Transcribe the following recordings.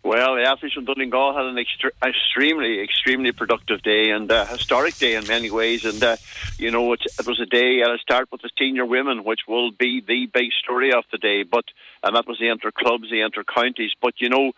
Well, the athletes from Donegal had an extremely productive day and a historic day in many ways. And, it was a day, and I'll start with the senior women, which will be the big story of the day. And that was the inter-clubs, the inter-counties. But,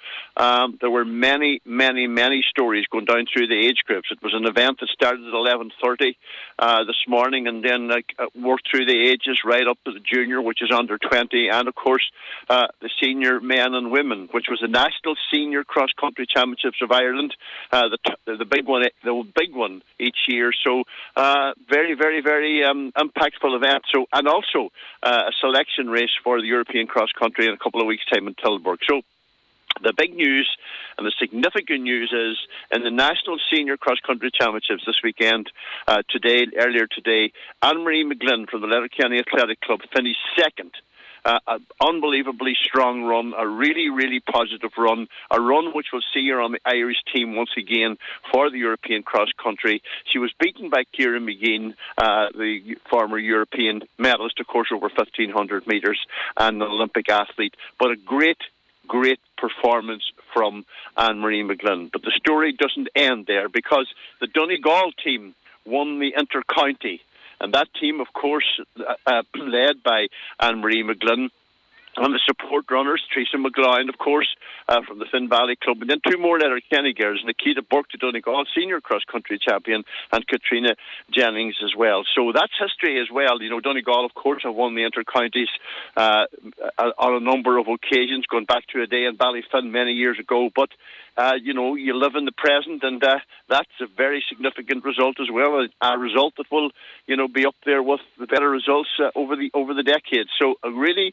there were many stories going down through the age groups. It was an event that started at 11:30 this morning and then worked through the ages right up to the junior, which is under 20. And, of course, the senior men and women, which was the National Senior Cross Country Championships of Ireland, the big one each year. So very impactful event. So and also a selection race for the European cross country in a couple of weeks' time in Tilburg. So the big news and the significant news is in the National Senior Cross Country Championships this weekend, earlier today, Anne-Marie McGlynn from the Letterkenny Athletic Club finished second. An unbelievably strong run, a really positive run, a run which will see her on the Irish team once again for the European cross country. She was beaten by Kieran McGean, the former European medalist, of course, over 1,500 metres and an Olympic athlete. But a great performance from Anne-Marie McGlynn. But the story doesn't end there because the Donegal team won the inter-county. And that team, of course, led by Anne-Marie McGlynn and the support runners, Teresa McGloin, of course, from the Finn Valley Club, and then two more Letterkenny girls, Nikita Burke, the Donegal senior cross-country champion, and Katrina Jennings as well. So that's history as well. Donegal, of course, have won the inter-counties on a number of occasions, going back to a day in Ballyfin many years ago. But you live in the present, and that's a very significant result as well. A result that will, be up there with the better results over the decades. So a really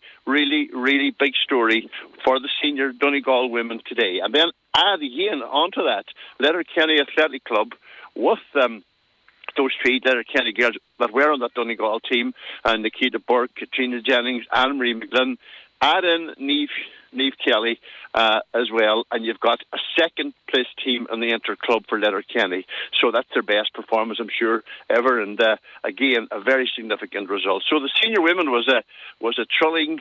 big story for the senior Donegal women today. And then add again onto that Letterkenny Athletic Club with those three Letterkenny girls that were on that Donegal team, and Nikita Burke, Katrina Jennings, Anne-Marie McGlynn. Add in Niamh Kelly as well, and you've got a second-place team in the inter-club for Letterkenny. So that's their best performance, I'm sure, ever. And again, a very significant result. So the senior women was a thrilling,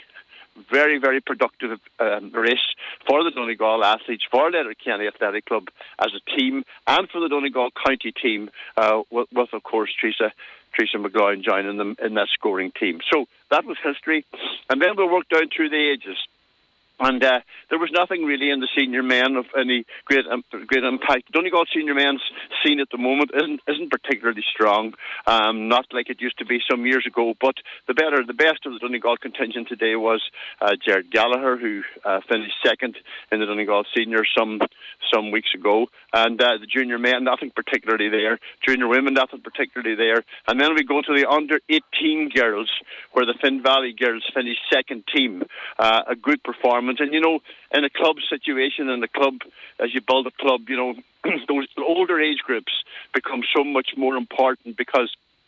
very productive race for the Donegal athletes, for Letterkenny Athletic Club as a team, and for the Donegal County team, with of course Teresa McGloin joining them in that scoring team. So that was history. And then we'll work down through the ages. And there was nothing really in the senior men of any great impact. Donegal senior men's scene at the moment isn't particularly strong, not like it used to be some years ago. But the best of the Donegal contingent today was Jared Gallagher, who finished second in the Donegal senior some weeks ago. And the junior men, nothing particularly there. Junior women, nothing particularly there. And then we go to the under-18 girls, where the Finn Valley girls finished second team. A good performance. And, in a club situation, in a club, as you build a club, those older age groups become so much more important because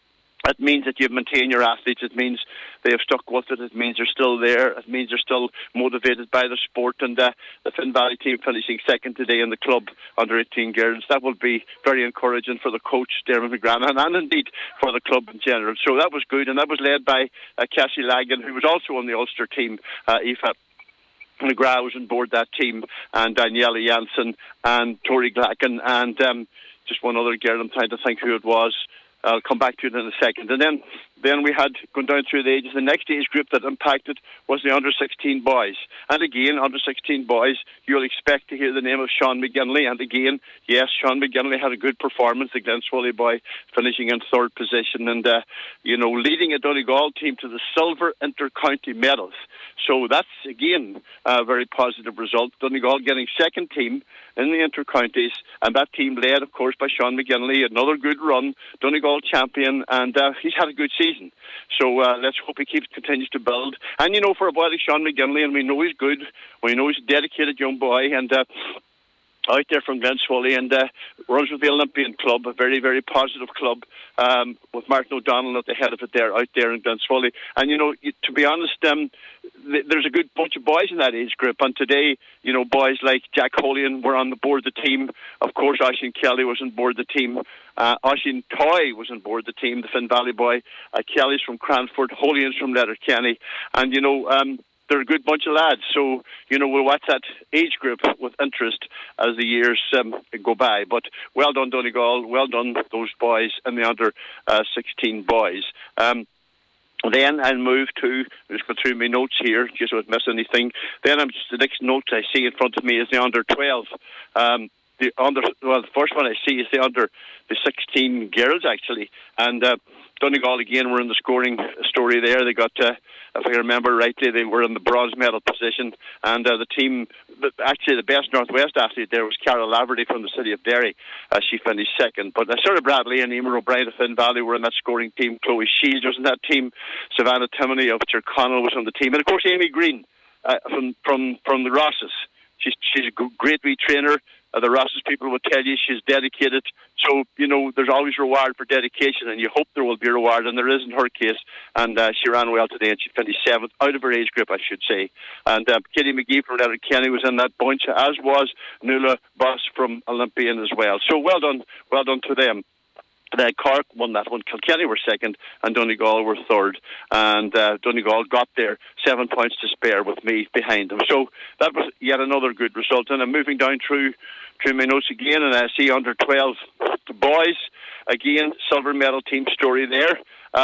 it means that you maintain your athletes. It means they have stuck with it. It means they're still there. It means they're still motivated by the sport. And the Finn Valley team finishing second today in the club under 18 girls, that will be very encouraging for the coach, Dermot McGranahan, and indeed for the club in general. So that was good. And that was led by Cassie Lagan, who was also on the Ulster team. Aoife McGrath was on board that team, and Daniela Janssen and Tori Glacken, and just one other girl. I'm trying to think who it was. I'll come back to it in a second. And then we had, going down through the ages, the next age group that impacted was the under-16 boys. And again, under-16 boys, you'll expect to hear the name of Sean McGinley. And again, yes, Sean McGinley had a good performance, the Glenswally boy, finishing in third position and, leading a Donegal team to the silver inter-county medals. So that's, again, a very positive result. Donegal getting second team in the inter-counties, and that team led, of course, by Sean McGinley. Another good run, Donegal champion, and he's had a good season. So let's hope he continues to build. And, for a boy like Sean McGinley, and we know he's good, we know he's a dedicated young boy, and out there from Glenswally, and runs with the Olympian Club, a very, very positive club, with Martin O'Donnell at the head of it there, out there in Glenswally. And, to be honest, there's a good bunch of boys in that age group, and today, boys like Jack Holian were on the board of the team. Of course, Oisin Kelly was on board the team. Oisin Toy was on board the team, the Finn Valley boy. Kelly's from Cranford, Holian's from Letterkenny. And, they're a good bunch of lads. So, we'll watch that age group with interest as the years go by. But well done, Donegal. Well done, those boys and the under 16 boys. Then I'll move to, just go through my notes here, just so I don't miss anything. Then the next note I see in front of me is the under 12. The first one I see is the under the 16 girls, actually. And Donegal, again, were in the scoring story there. They got, if I remember rightly, they were in the bronze medal position. And the team, actually the best Northwest athlete there was Carol Laverty from the city of Derry. She finished second. But Sarah Bradley and Emer O'Brien of Finn Valley were in that scoring team. Chloe Shields was in that team. Savannah Timoney of Tyrconnell was on the team. And, of course, Amy Green from the Rosses. She's a great wee trainer. The Rosses people will tell you she's dedicated. So, there's always reward for dedication, and you hope there will be a reward, and there is in her case. And she ran well today, and she finished 7th out of her age group, I should say. And Kitty McGee from Letterkenny was in that bunch, as was Nuala Boss from Olympian as well. So well done to them. Cork won that one. Kilkenny were second, and Donegal were third. And Donegal got there 7 points to spare with me behind them. So that was yet another good result. And I'm moving down through my notes again, and I see under 12 boys. Again, silver medal team story there.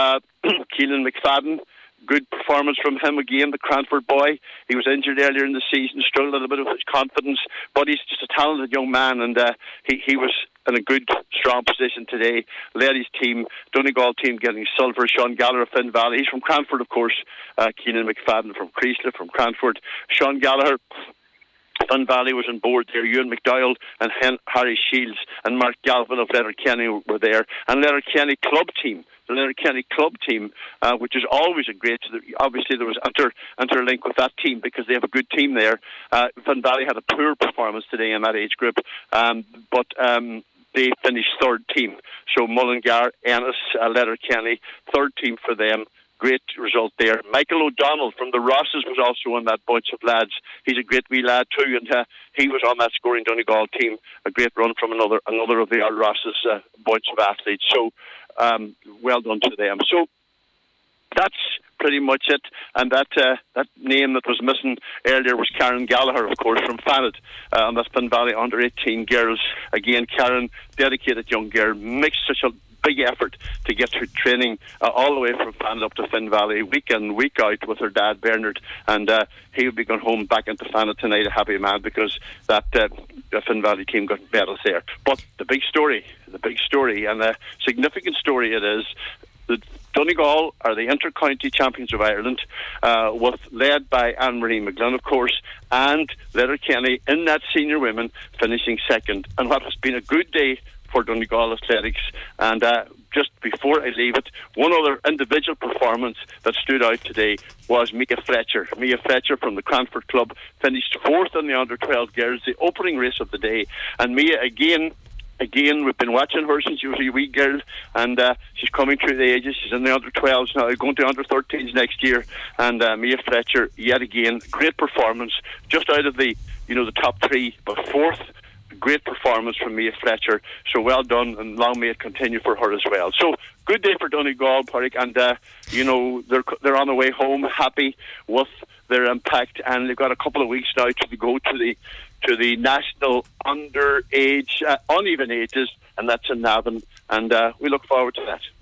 Keelan McFadden. Good performance from him again, the Cranford boy. He was injured earlier in the season, struggled a little bit with his confidence, but he's just a talented young man, and he was in a good, strong position today. Led his team, Donegal team getting silver. Sean Gallagher of Finn Valley. He's from Cranford, of course. Keenan McFadden from Creasle, from Cranford. Sean Gallagher, Finn Valley was on board there. Ewan McDowell and Harry Shields and Mark Galvin of Letterkenny were there. And Letterkenny club team. The Letterkenny club team, which is always a great. Obviously, there was interlink with that team because they have a good team there. Finn Valley had a poor performance today in that age group, but they finished third team. So Mullingar, Ennis, Letterkenny, third team for them. Great result there. Michael O'Donnell from the Rosses was also on that bunch of lads. He's a great wee lad too, and he was on that scoring Donegal team. A great run from another of the Rosses bunch of athletes. So well done to them. So that's pretty much it. And that name that was missing earlier was Karen Gallagher, of course, from Fanet, on the Finn Valley under-18 girls. Again, Karen, dedicated young girl, makes such a big effort to get her training all the way from Fanet up to Finn Valley, week in, week out with her dad, Bernard. And he will be going home back into Fanet tonight, a happy man, because that Finn Valley team got medals there. But the big story, and a significant story it is, that Donegal are the inter-county champions of Ireland, led by Anne-Marie McGlynn, of course, and Letterkenny in that senior women finishing second. And what has been a good day for Donegal Athletics. And just before I leave it, one other individual performance that stood out today was Mia Fletcher. Mia Fletcher from the Cranford Club finished fourth in the under-12 girls, the opening race of the day. And Mia, again, we've been watching her since she was a wee girl, and she's coming through the ages. She's in the under-12s now, going to under-13s next year. And Mia Fletcher, yet again, great performance, just out of the top three, but fourth. Great performance from Mia Fletcher. So well done, and long may it continue for her as well. So good day for Donegal, Pádraig, and they're on the way home, happy with their impact, and they've got a couple of weeks now to go to the national underage uneven ages, and that's in Navan, and we look forward to that.